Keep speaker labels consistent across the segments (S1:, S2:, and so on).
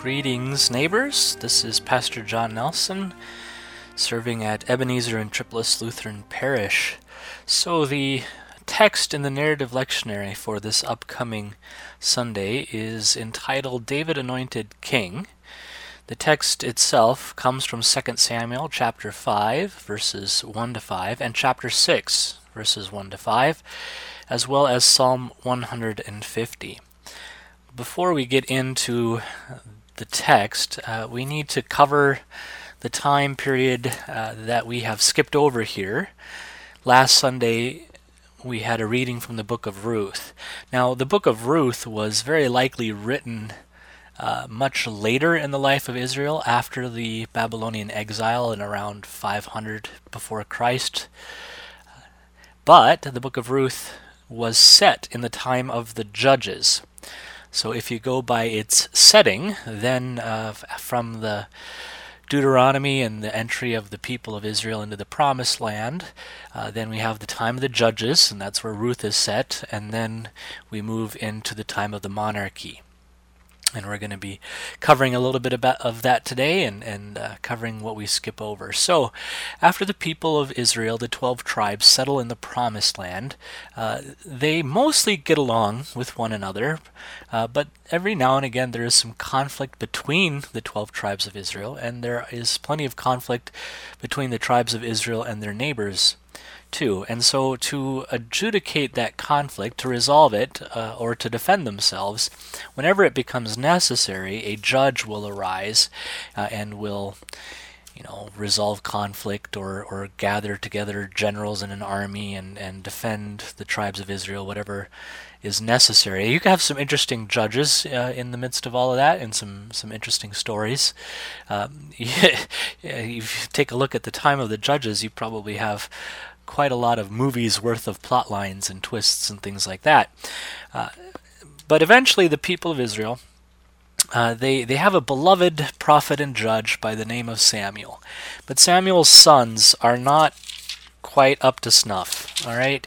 S1: Greetings, neighbors. This is Pastor John Nelson, serving at Ebenezer and Tripolis Lutheran Parish. So the text in the narrative lectionary for this upcoming Sunday is entitled David Anointed King. The text itself comes from 2 Samuel chapter 5, verses 1 to 5, and chapter 6, verses 1 to 5, as well as Psalm 150. Before we get into the text, we need to cover the time period that we have skipped over here. Last Sunday, we had a reading from the book of Ruth. Now, the book of Ruth was very likely written much later in the life of Israel, after the Babylonian exile in around 500 before Christ. But the book of Ruth was set in the time of the Judges. So if you go by its setting, then from the Deuteronomy and the entry of the people of Israel into the Promised Land, then we have the time of the Judges, and that's where Ruth is set, and then we move into the time of the monarchy. And we're going to be covering a little bit of that today and covering what we skip over. So, after the people of Israel, the 12 tribes, settle in the Promised Land, they mostly get along with one another, but every now and again there is some conflict between the 12 tribes of Israel, and there is plenty of conflict between the tribes of Israel and their neighbors too. And so to adjudicate that conflict, to resolve it, or to defend themselves, whenever it becomes necessary, a judge will arise and will resolve conflict or gather together generals in an army and defend the tribes of Israel, whatever is necessary. You can have some interesting judges in the midst of all of that, and some interesting stories. If you take a look at the time of the Judges, you probably have quite a lot of movies worth of plot lines and twists and things like that. But eventually the people of Israel, they have a beloved prophet and judge by the name of Samuel. But Samuel's sons are not quite up to snuff, all right?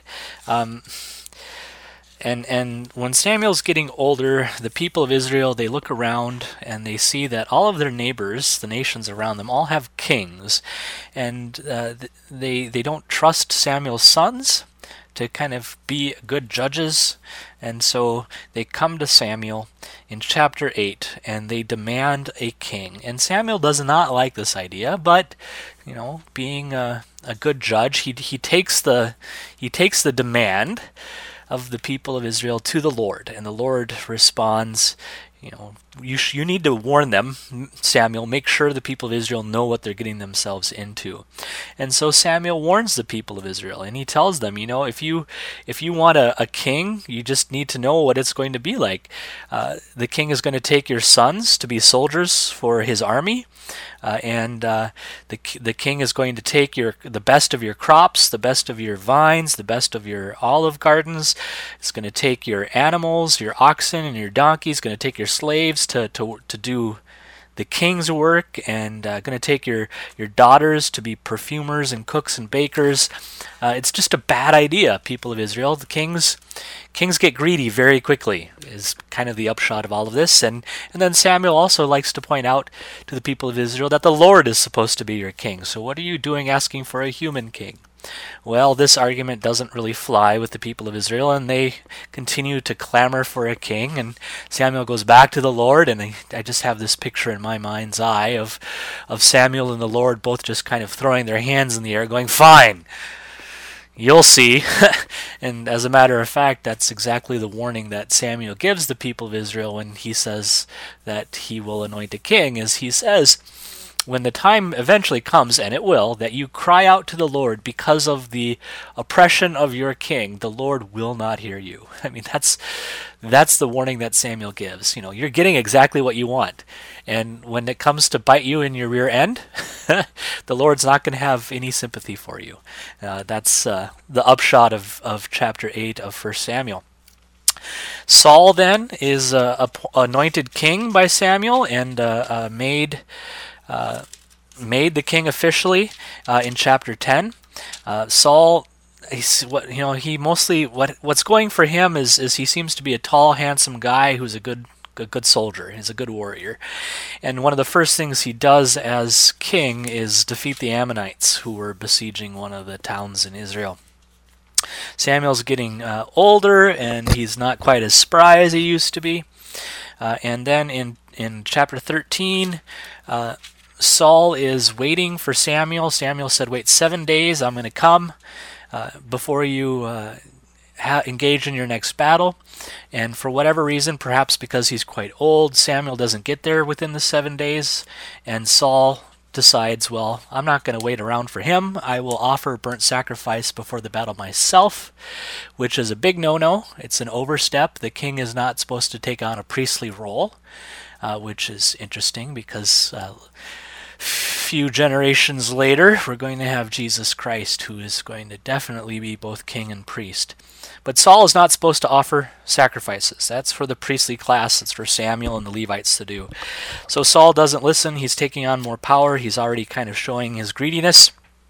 S1: And when Samuel's getting older, the people of Israel, they look around and they see that all of their neighbors, the nations around them, all have kings. And they don't trust Samuel's sons to kind of be good judges. And so they come to Samuel in chapter 8 and they demand a king. And Samuel does not like this idea, but being a good judge, he takes the demand of the people of Israel to the Lord, and the Lord responds, you need to warn them, Samuel, make sure the people of Israel know what they're getting themselves into. And so Samuel warns the people of Israel, and he tells them, if you want a king, you just need to know what it's going to be like. The king is going to take your sons to be soldiers for his army, and the king is going to take the best of your crops, the best of your vines, the best of your olive gardens. It's going to take your animals, your oxen and your donkeys, going to take your slaves to do the king's work, and going to take your daughters to be perfumers and cooks and bakers. It's just a bad idea, people of Israel. The kings get greedy very quickly, is kind of the upshot of all of this. And then Samuel also likes to point out to the people of Israel that the Lord is supposed to be your king. So what are you doing asking for a human king? Well, this argument doesn't really fly with the people of Israel, and they continue to clamor for a king. And Samuel goes back to the Lord, and I just have this picture in my mind's eye of Samuel and the Lord both just kind of throwing their hands in the air, going, "Fine, you'll see." And as a matter of fact, that's exactly the warning that Samuel gives the people of Israel when he says that he will anoint a king, is he says, when the time eventually comes, and it will, that you cry out to the Lord because of the oppression of your king, the Lord will not hear you. I mean, that's the warning that Samuel gives. You're getting exactly what you want. And when it comes to bite you in your rear end, the Lord's not going to have any sympathy for you. That's the upshot of chapter 8 of 1 Samuel. Saul then is anointed king by Samuel and made the king officially in chapter 10. Saul, what's going for him is he seems to be a tall, handsome guy who's a good a good soldier. He's a good warrior. And one of the first things he does as king is defeat the Ammonites who were besieging one of the towns in Israel. Samuel's getting older, and he's not quite as spry as he used to be. And then in chapter 13, Saul is waiting for Samuel. Samuel said, wait 7 days, I'm going to come before you engage in your next battle. And for whatever reason, perhaps because he's quite old, Samuel doesn't get there within the 7 days, and Saul decides, well, I'm not going to wait around for him. I will offer burnt sacrifice before the battle myself, which is a big no-no. It's an overstep. The king is not supposed to take on a priestly role, which is interesting because few generations later, we're going to have Jesus Christ, who is going to definitely be both king and priest. But Saul is not supposed to offer sacrifices. That's for the priestly class. It's for Samuel and the Levites to do. So Saul doesn't listen. He's taking on more power. He's already kind of showing his greediness.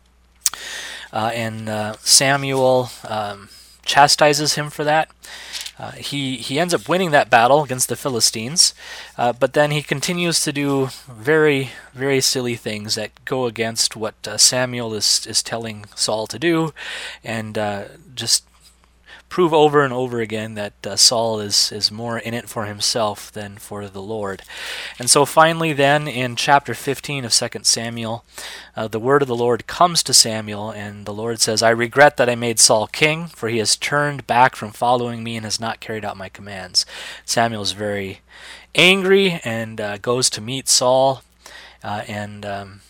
S1: And Samuel chastises him for that. He ends up winning that battle against the Philistines, but then he continues to do very, very silly things that go against what Samuel is telling Saul to do, and just prove over and over again that Saul is more in it for himself than for the Lord. And so finally then in chapter 15 of 2 Samuel, the word of the Lord comes to Samuel, and the Lord says, I regret that I made Saul king, for he has turned back from following me and has not carried out my commands. Samuel is very angry and goes to meet Saul, and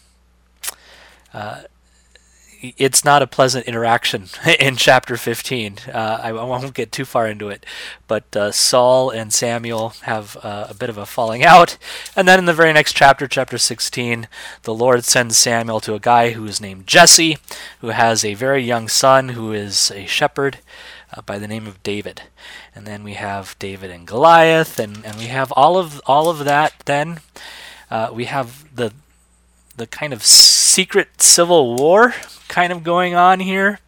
S1: it's not a pleasant interaction in chapter 15. I won't get too far into it, but Saul and Samuel have a bit of a falling out. And then in the very next chapter, chapter 16, the Lord sends Samuel to a guy who is named Jesse, who has a very young son who is a shepherd by the name of David. And then we have David and Goliath, and we have all of that. Then we have the kind of secret civil war kind of going on here,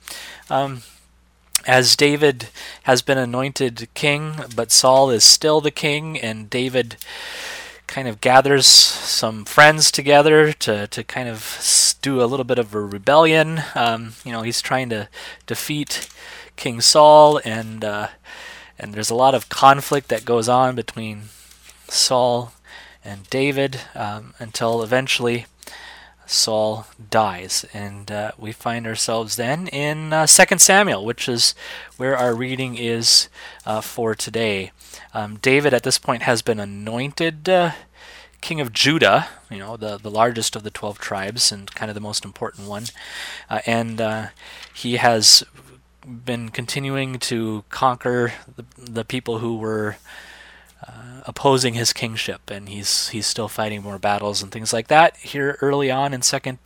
S1: as David has been anointed king, but Saul is still the king, and David kind of gathers some friends together to kind of do a little bit of a rebellion. He's trying to defeat King Saul, and there's a lot of conflict that goes on between Saul and David until eventually Saul dies, and we find ourselves then in 2 Samuel, which is where our reading is for today. David at this point has been anointed king of Judah, the largest of the 12 tribes and kind of the most important one, and he has been continuing to conquer the people who were opposing his kingship, and he's still fighting more battles and things like that here early on in second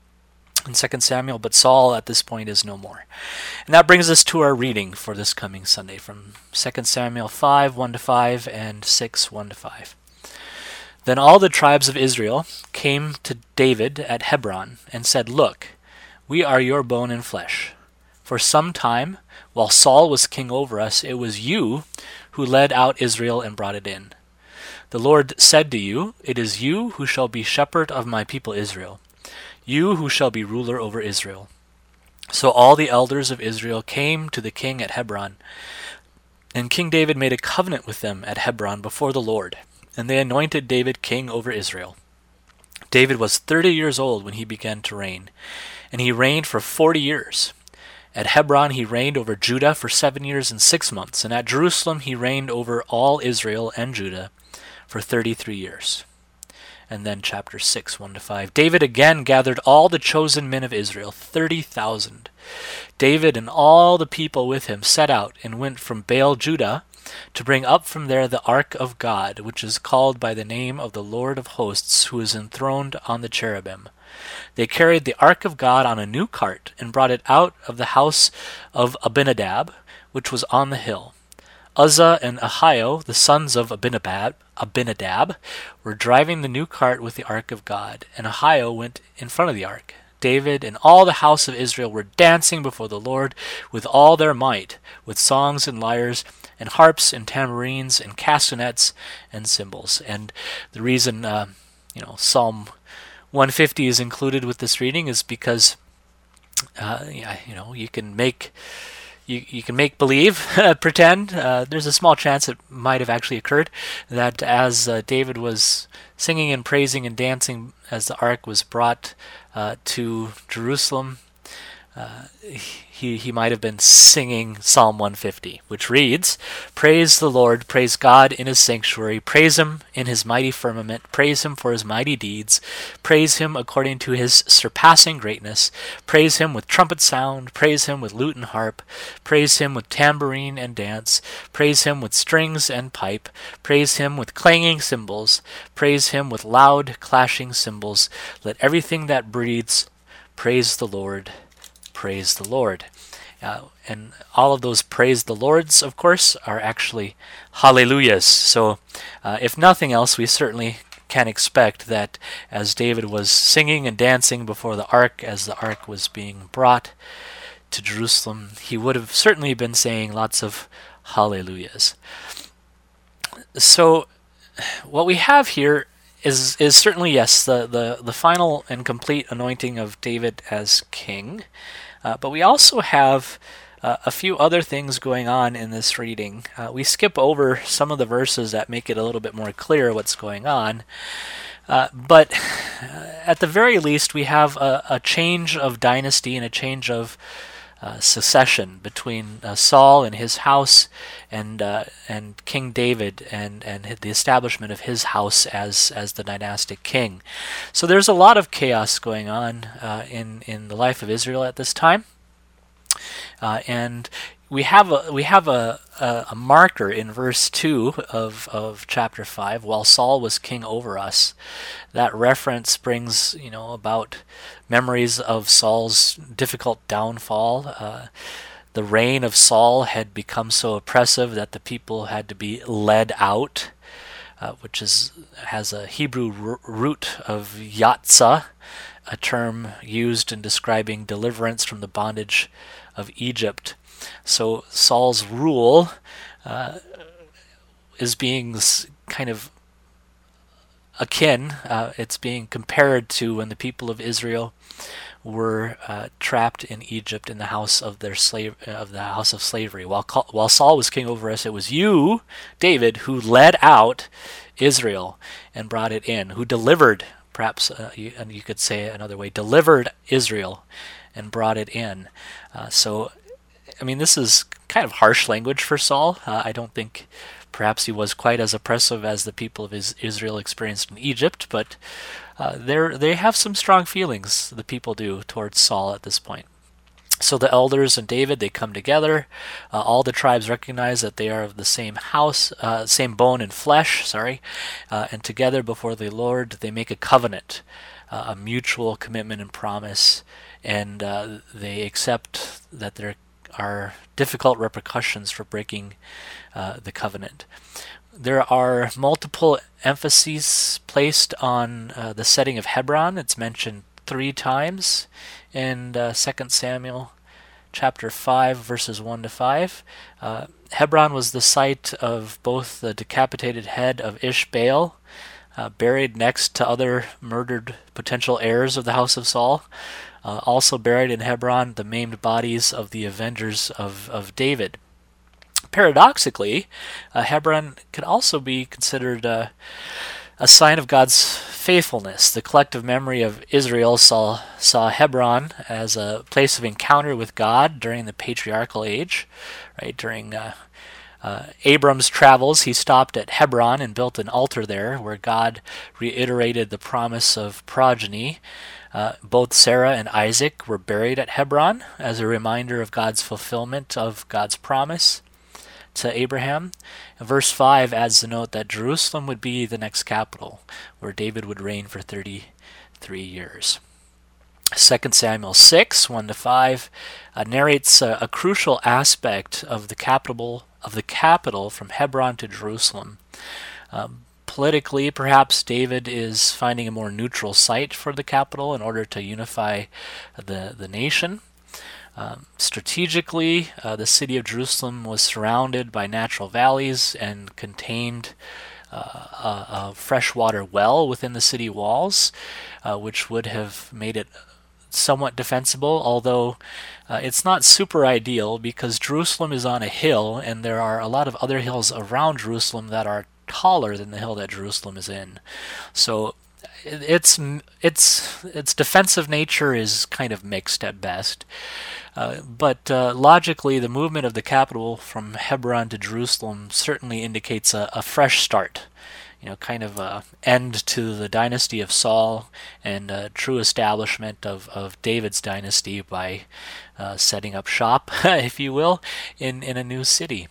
S1: Samuel, but Saul at this point is no more. And that brings us to our reading for this coming Sunday from 2 Samuel 5, 1-5 and 6, 1-5. Then all the tribes of Israel came to David at Hebron and said, Look, we are your bone and flesh. For some time, while Saul was king over us, it was you who led out Israel and brought it in. The Lord said to you, It is you who shall be shepherd of my people Israel, you who shall be ruler over Israel. So all the elders of Israel came to the king at Hebron, and King David made a covenant with them at Hebron before the Lord, and they anointed David king over Israel. David was 30 years old when he began to reign, and he reigned for 40 years. At Hebron he reigned over Judah for 7 years and 6 months, and at Jerusalem he reigned over all Israel and Judah for 33 years. And then chapter 6, 1-5. David again gathered all the chosen men of Israel, 30,000. David and all the people with him set out and went from Baal Judah to bring up from there the ark of God, which is called by the name of the Lord of hosts, who is enthroned on the cherubim. They carried the ark of God on a new cart and brought it out of the house of Abinadab, which was on the hill. Uzzah and Ahio, the sons of Abinadab, were driving the new cart with the ark of God, and Ahio went in front of the ark. David and all the house of Israel were dancing before the Lord with all their might, with songs and lyres, and harps and tambourines and castanets and cymbals. And the reason Psalm 150 is included with this reading is because you can make believe, pretend. There's a small chance it might have actually occurred that as David was singing and praising and dancing as the ark was brought to Jerusalem, he might have been singing Psalm 150, which reads, "Praise the Lord, praise God in his sanctuary, praise him in his mighty firmament, praise him for his mighty deeds, praise him according to his surpassing greatness, praise him with trumpet sound, praise him with lute and harp, praise him with tambourine and dance, praise him with strings and pipe, praise him with clanging cymbals, praise him with loud clashing cymbals, let everything that breathes praise the Lord. Praise the Lord." And all of those praise the Lords, of course, are actually hallelujahs. So if nothing else, we certainly can expect that as David was singing and dancing before the ark, as the ark was being brought to Jerusalem, he would have certainly been saying lots of hallelujahs. So what we have here is certainly, yes, the final and complete anointing of David as king. But we also have a few other things going on in this reading. We skip over some of the verses that make it a little bit more clear what's going on. But at the very least, we have a change of dynasty and a change of succession between Saul and his house and King David and the establishment of his house as the dynastic king. So there's a lot of chaos going on in the life of Israel at this time, and we have a marker in verse 2 of chapter 5. While Saul was king over us, that reference brings about memories of Saul's difficult downfall. The reign of Saul had become so oppressive that the people had to be led out, which has a Hebrew root of yatzah, a term used in describing deliverance from the bondage of Egypt. So Saul's rule is being kind of akin. It's being compared to when the people of Israel were trapped in Egypt in the house of slavery. While Saul was king over us, it was you, David, who led out Israel and brought it in, who delivered, perhaps, and you could say it another way, delivered Israel and brought it in. So, I mean, this is kind of harsh language for Saul. I don't think perhaps he was quite as oppressive as the people of Israel experienced in Egypt, but they have some strong feelings, the people do, towards Saul at this point. So the elders and David, they come together. All the tribes recognize that they are of the same house, same bone and flesh, and together before the Lord, they make a covenant, a mutual commitment and promise, and they accept that there are difficult repercussions for breaking the covenant. There are multiple emphases placed on the setting of Hebron. It's mentioned 3 times in 2 Samuel chapter 5, verses 1 to 5. Hebron was the site of both the decapitated head of Ishbaal, buried next to other murdered potential heirs of the house of Saul. Also buried in Hebron, the maimed bodies of the avengers of David. Paradoxically, Hebron could also be considered a sign of God's faithfulness. The collective memory of Israel saw Hebron as a place of encounter with God during the patriarchal age. Right, during Abram's travels, he stopped at Hebron and built an altar there where God reiterated the promise of progeny. Both Sarah and Isaac were buried at Hebron as a reminder of God's fulfillment of God's promise to Abraham. Verse 5 adds the note that Jerusalem would be the next capital, where David would reign for 33 years. 2 Samuel 6, 1 to 5, narrates a crucial aspect of the capital from Hebron to Jerusalem. Politically, perhaps David is finding a more neutral site for the capital in order to unify the nation. Strategically, the city of Jerusalem was surrounded by natural valleys and contained a freshwater well within the city walls, which would have made it somewhat defensible, although it's not super ideal because Jerusalem is on a hill and there are a lot of other hills around Jerusalem that are taller than the hill that Jerusalem is in. So its defensive nature is kind of mixed at best. But logically, the movement of the capital from Hebron to Jerusalem certainly indicates a fresh start. Kind of a end to the dynasty of Saul and a true establishment of David's dynasty by setting up shop, if you will, in a new city.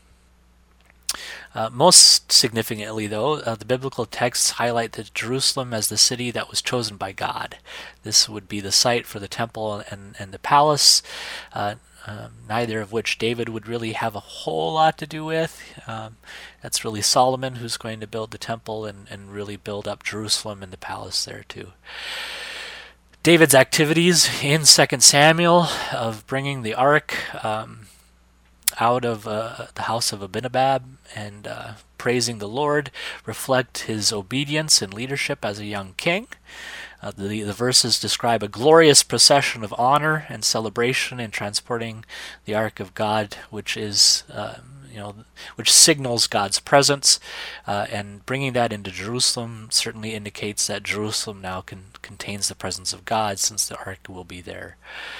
S1: Most significantly, though, the biblical texts highlight that Jerusalem as the city that was chosen by God. This would be the site for the temple and the palace, neither of which David would really have a whole lot to do with. That's really Solomon who's going to build the temple and really build up Jerusalem and the palace there too. David's activities in 2 Samuel of bringing the ark out of the house of Abinadab and praising the Lord reflect his obedience and leadership as a young king. The verses describe a glorious procession of honor and celebration in transporting the ark of God, which is which signals God's presence, and bringing that into Jerusalem certainly indicates that Jerusalem now contains the presence of God, since the ark will be there.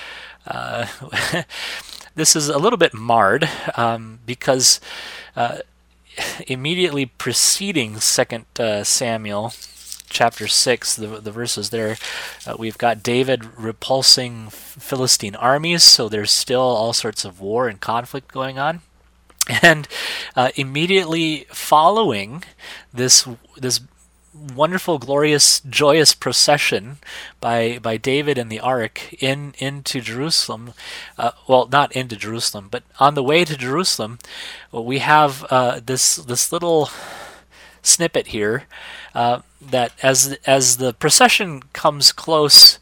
S1: This is a little bit marred because immediately preceding 2 Samuel chapter 6, the verses there, we've got David repulsing Philistine armies, so there's still all sorts of war and conflict going on. And immediately following this wonderful, glorious, joyous procession by David and the ark into Jerusalem, well, not into Jerusalem, but on the way to Jerusalem, we have this little snippet here that as the procession comes close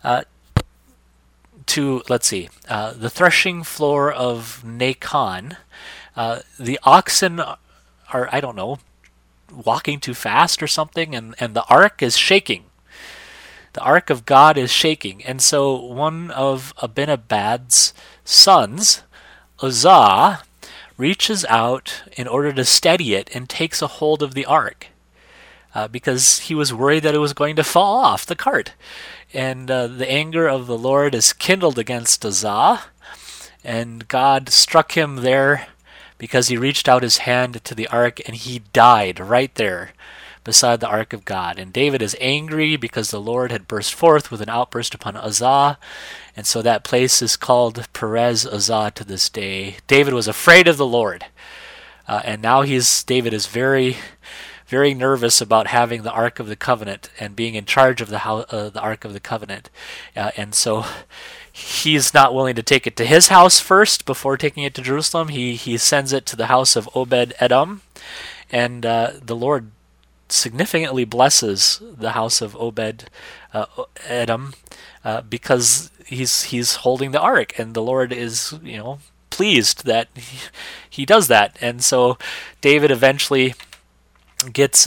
S1: to, let's see, the threshing floor of Nacon, the oxen are, I don't know, walking too fast or something, and the ark is shaking. The ark of God is shaking. And so one of Abinadab's sons, Uzzah, reaches out in order to steady it and takes a hold of the ark because he was worried that it was going to fall off the cart. And the anger of the Lord is kindled against Uzzah, and God struck him there because he reached out his hand to the ark and he died right there beside the ark of God. And David is angry because the Lord had burst forth with an outburst upon Uzzah, and so that place is called Perez Uzzah to this day. David was afraid of the Lord, and now David is very, very nervous about having the Ark of the Covenant and being in charge of the Ark of the Covenant, and so he's not willing to take it to his house first before taking it to Jerusalem. He sends it to the house of Obed-Edom, and the Lord significantly blesses the house of Obed-Edom because he's holding the ark, and the Lord is pleased that he does that. And so David eventually gets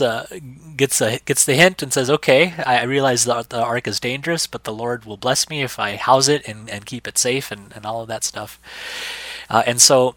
S1: the hint and says, okay, I realize that the ark is dangerous, but the Lord will bless me if I house it and keep it safe and all of that stuff. And so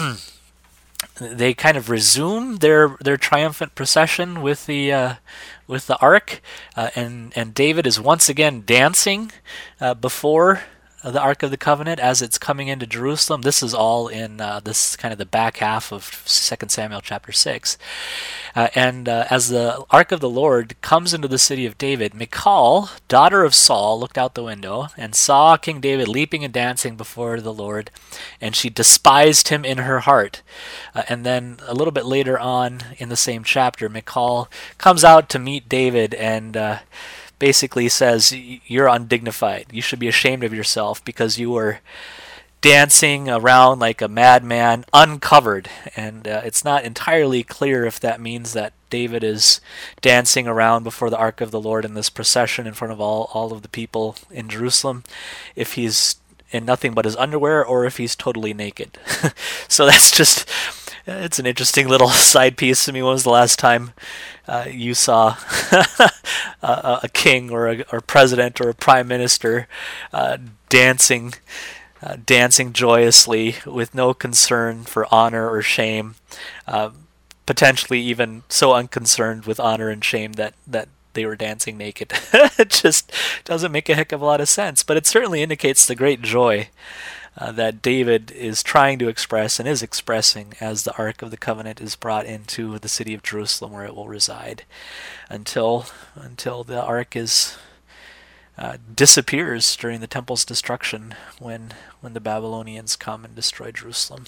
S1: they kind of resume their triumphant procession with the ark, and David is once again dancing before the Ark of the Covenant as it's coming into Jerusalem. This is all in this kind of the back half of 2 Samuel chapter 6. And as the Ark of the Lord comes into the city of David, Michal, daughter of Saul, looked out the window and saw King David leaping and dancing before the Lord, and she despised him in her heart. And then a little bit later on in the same chapter, Michal comes out to meet David and basically says, you're undignified. You should be ashamed of yourself because you were dancing around like a madman uncovered. And it's not entirely clear if that means that David is dancing around before the Ark of the Lord in this procession in front of all of the people in Jerusalem, if he's in nothing but his underwear, or if he's totally naked. So that's just, it's an interesting little side piece. I mean, when was the last time you saw a king or a president or a prime minister dancing joyously with no concern for honor or shame, potentially even so unconcerned with honor and shame that they were dancing naked? It just doesn't make a heck of a lot of sense, but it certainly indicates the great joy that David is trying to express and is expressing as the Ark of the Covenant is brought into the city of Jerusalem, where it will reside until the Ark is disappears during the temple's destruction, when the Babylonians come and destroy Jerusalem.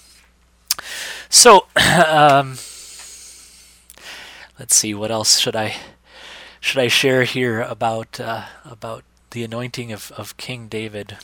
S1: So let's see, what else should I share here about the anointing of King David.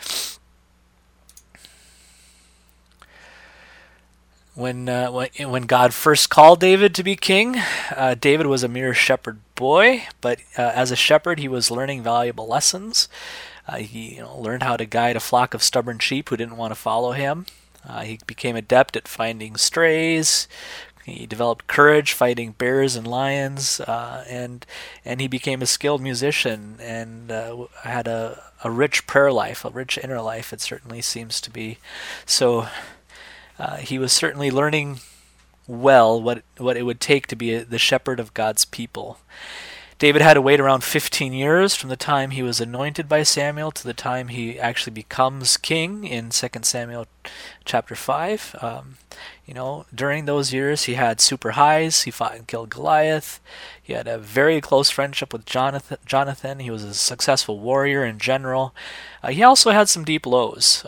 S1: When God first called David to be king, David was a mere shepherd boy, but as a shepherd, he was learning valuable lessons. He learned how to guide a flock of stubborn sheep who didn't want to follow him. He became adept at finding strays. He developed courage fighting bears and lions, and he became a skilled musician and had a rich prayer life, a rich inner life, it certainly seems to be. So he was certainly learning well what it would take to be the shepherd of God's people. David had to wait around 15 years from the time he was anointed by Samuel to the time he actually becomes king in 2 Samuel chapter 5. During those years he had super highs. He fought and killed Goliath. He had a very close friendship with Jonathan. He was a successful warrior and general. He also had some deep lows.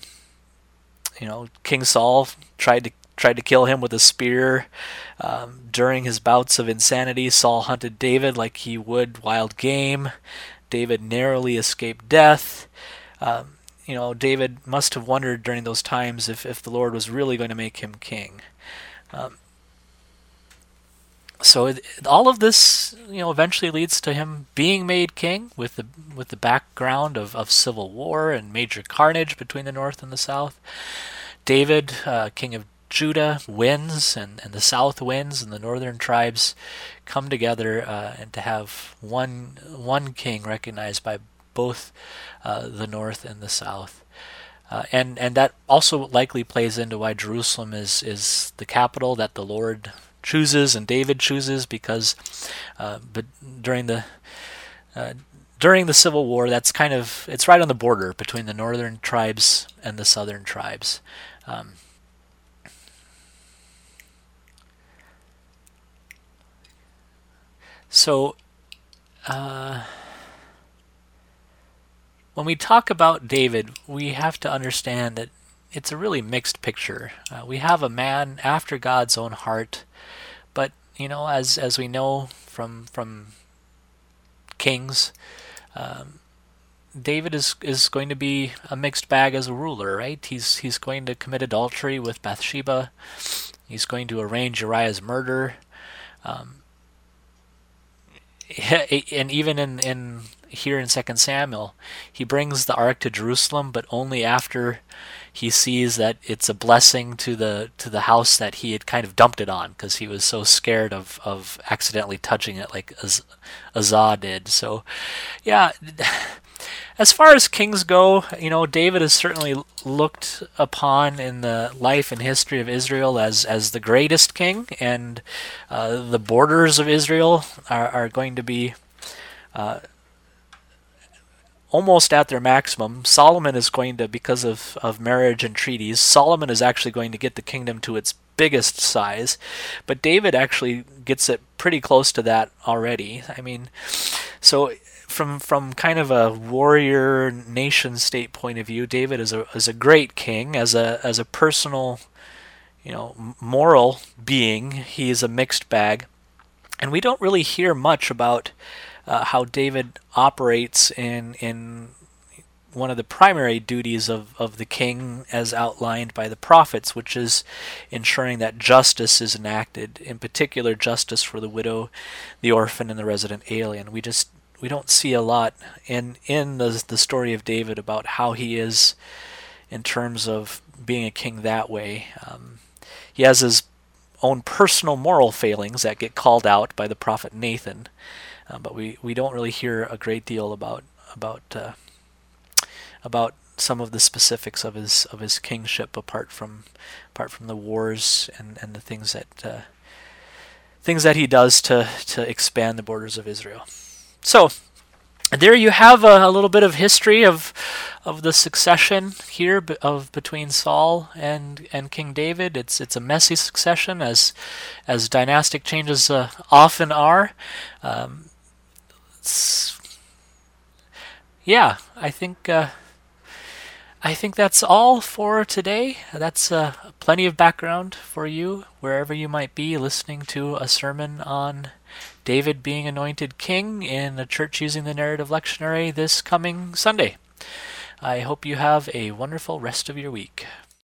S1: King Saul tried to kill him with a spear. During his bouts of insanity, Saul hunted David like he would wild game. David narrowly escaped death. David must have wondered during those times if the Lord was really going to make him king. So all of this, eventually leads to him being made king with the background of civil war and major carnage between the north and the south. David, king of Judah, wins, and the south wins, and the northern tribes come together and to have one king recognized by both the north and the south. And that also likely plays into why Jerusalem is the capital that the Lord chooses and David chooses, because but during the Civil War, it's right on the border between the northern tribes and the southern tribes. So when we talk about David, we have to understand that it's a really mixed picture. We have a man after God's own heart, but as we know from Kings, David is going to be a mixed bag as a ruler, right? He's going to commit adultery with Bathsheba. He's going to arrange Uriah's murder. And even in here in 2 Samuel, he brings the ark to Jerusalem, but only after he sees that it's a blessing to the house that he had kind of dumped it on, because he was so scared of accidentally touching it like Uzzah did. So, yeah, as far as kings go, David is certainly looked upon in the life and history of Israel as the greatest king, and the borders of Israel are going to be almost at their maximum. Solomon is going to, because of marriage and treaties, Solomon is actually going to get the kingdom to its biggest size, but David actually gets it pretty close to that already. I mean, so from kind of a warrior nation state point of view, David is a great king. As a personal, moral being, he is a mixed bag, and we don't really hear much about how David operates in one of the primary duties of the king as outlined by the prophets, which is ensuring that justice is enacted, in particular justice for the widow, the orphan, and the resident alien. We don't see a lot in the story of David about how he is in terms of being a king that way. He has his own personal moral failings that get called out by the prophet Nathan, but we don't really hear a great deal about some of the specifics of his kingship apart from the wars and the things that he does to expand the borders of Israel. So there you have a little bit of history of the succession here between Saul and King David. It's a messy succession, as dynastic changes often are. Yeah, I think that's all for today. That's plenty of background for you wherever you might be listening to a sermon on David being anointed king in a church using the narrative lectionary this coming Sunday. I hope you have a wonderful rest of your week.